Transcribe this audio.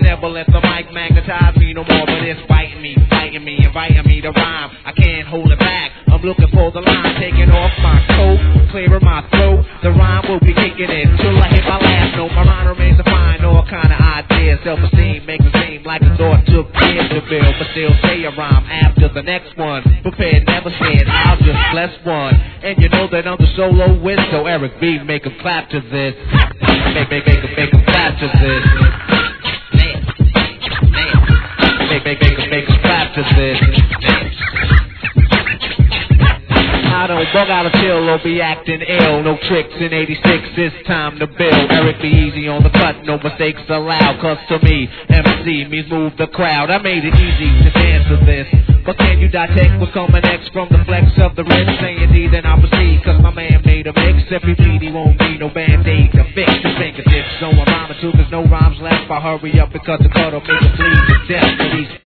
never let the mic magnetize me no more, but it's biting me, fighting me, inviting me to rhyme. I can't hold it back, I'm looking for the line, taking off my coat, clearing my throat. The rhyme will be kicking it till I hit my last note. My mind remains to find all kind of ideas. Self-esteem makes it seem like the thought took years to build, but still say a rhyme after the next one. Prepared, never scared, I'll just bless one. And you know that I'm the soloist, so Eric B, make a clap to this. Make a clap to this. Make a clap to this. I don't bug out of chill or be acting ill. No tricks in 86, it's time to build. Eric be easy on the cut, no mistakes allowed. Cause to me, MC means move the crowd. I made it easy to dance to this. But can you dissect what's coming next from the flex of the wrist? Saying D, then I'll proceed, cause my man made a mix. If he bleed, he won't need no band-aid to fix his fingertips. So I'm rhyming too, there's no rhymes left. I hurry up because the cut'll make it bleed to death.